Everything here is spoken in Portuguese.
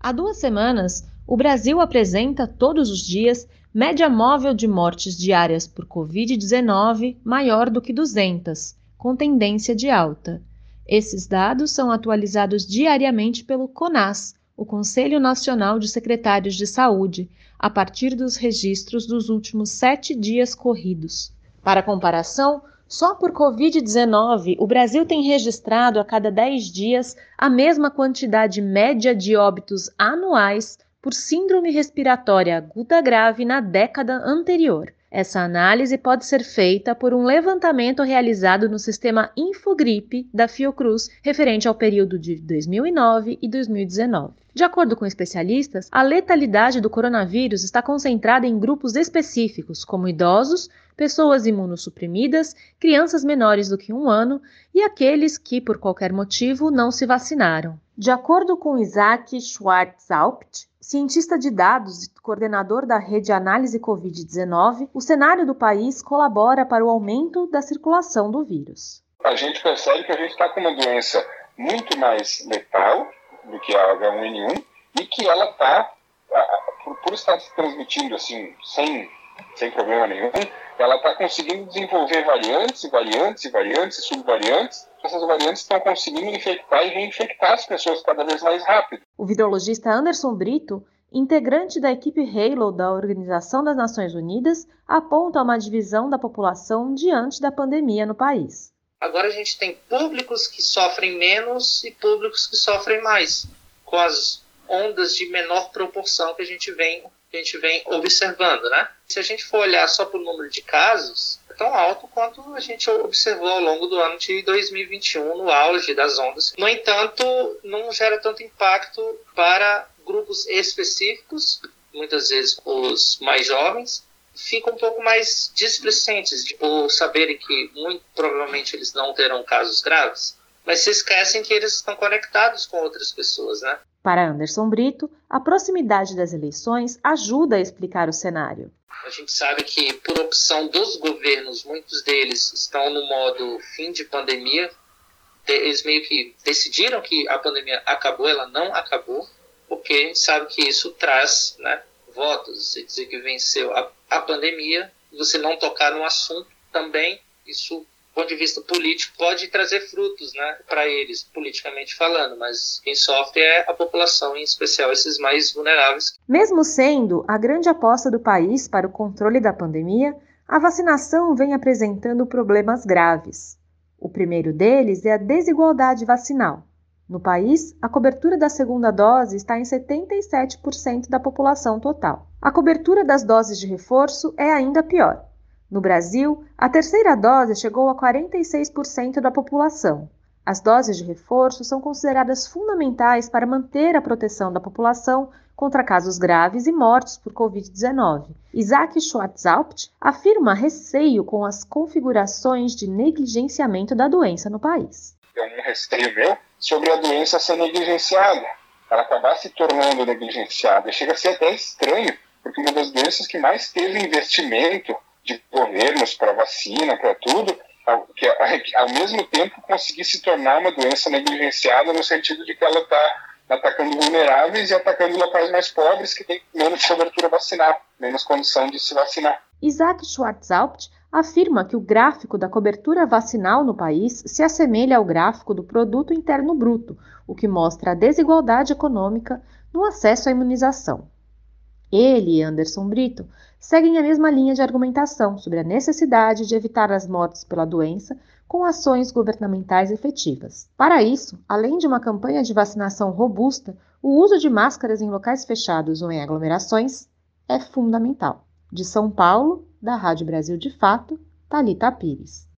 Há 2 semanas, o Brasil apresenta todos os dias média móvel de mortes diárias por Covid-19 maior do que 200, com tendência de alta. Esses dados são atualizados diariamente pelo CONAS, o Conselho Nacional de Secretários de Saúde, a partir dos registros dos últimos 7 dias corridos. Para comparação, só por Covid-19, o Brasil tem registrado a cada 10 dias a mesma quantidade média de óbitos anuais por síndrome respiratória aguda grave na década anterior. Essa análise pode ser feita por um levantamento realizado no sistema Infogripe da Fiocruz, referente ao período de 2009 e 2019. De acordo com especialistas, a letalidade do coronavírus está concentrada em grupos específicos, como idosos, pessoas imunossuprimidas, crianças menores do que 1 ano e aqueles que, por qualquer motivo, não se vacinaram. De acordo com Isaac Schwartzhaupt, cientista de dados e coordenador da rede Análise Covid-19, o cenário do país colabora para o aumento da circulação do vírus. A gente percebe que a gente está com uma doença muito mais letal do que a H1N1 e que ela está, por estar se transmitindo assim, sem problema nenhum, ela está conseguindo desenvolver variantes e subvariantes. Essas variantes estão conseguindo infectar e reinfectar as pessoas cada vez mais rápido. O virologista Anderson Brito, integrante da equipe Halo da Organização das Nações Unidas, aponta uma divisão da população diante da pandemia no país. Agora a gente tem públicos que sofrem menos e públicos que sofrem mais, com as ondas de menor proporção que a gente vem observando, né? Se a gente for olhar só para o número de casos, é tão alto quanto a gente observou ao longo do ano de 2021, no auge das ondas. No entanto, não gera tanto impacto para grupos específicos, muitas vezes os mais jovens, ficam um pouco mais displicentes por saberem que muito provavelmente eles não terão casos graves, mas se esquecem que eles estão conectados com outras pessoas, né? Para Anderson Brito, a proximidade das eleições ajuda a explicar o cenário. A gente sabe que, por opção dos governos, muitos deles estão no modo fim de pandemia. Eles meio que decidiram que a pandemia acabou, ela não acabou, porque a gente sabe que isso traz, né, votos. Você dizer que venceu a pandemia, você não tocar no assunto também, isso, do ponto de vista político, pode trazer frutos, né, para eles, politicamente falando, mas quem sofre é a população, em especial esses mais vulneráveis. Mesmo sendo a grande aposta do país para o controle da pandemia, a vacinação vem apresentando problemas graves. O primeiro deles é a desigualdade vacinal. No país, a cobertura da segunda dose está em 77% da população total. A cobertura das doses de reforço é ainda pior. No Brasil, a terceira dose chegou a 46% da população. As doses de reforço são consideradas fundamentais para manter a proteção da população contra casos graves e mortes por Covid-19. Isaac Schwartzhaupt afirma receio com as configurações de negligenciamento da doença no país. É um receio meu sobre a doença ser negligenciada, ela acabar se tornando negligenciada. Chega a ser até estranho, porque uma das doenças que mais teve investimento de governos para vacina, para tudo, que ao mesmo tempo conseguir se tornar uma doença negligenciada no sentido de que ela está atacando vulneráveis e atacando locais mais pobres que têm menos cobertura vacinal, menos condição de se vacinar. Isaac Schwartzhaupt afirma que o gráfico da cobertura vacinal no país se assemelha ao gráfico do Produto Interno Bruto, o que mostra a desigualdade econômica no acesso à imunização. Ele e Anderson Brito seguem a mesma linha de argumentação sobre a necessidade de evitar as mortes pela doença com ações governamentais efetivas. Para isso, além de uma campanha de vacinação robusta, o uso de máscaras em locais fechados ou em aglomerações é fundamental. De São Paulo, da Rádio Brasil de Fato, Thalita Pires.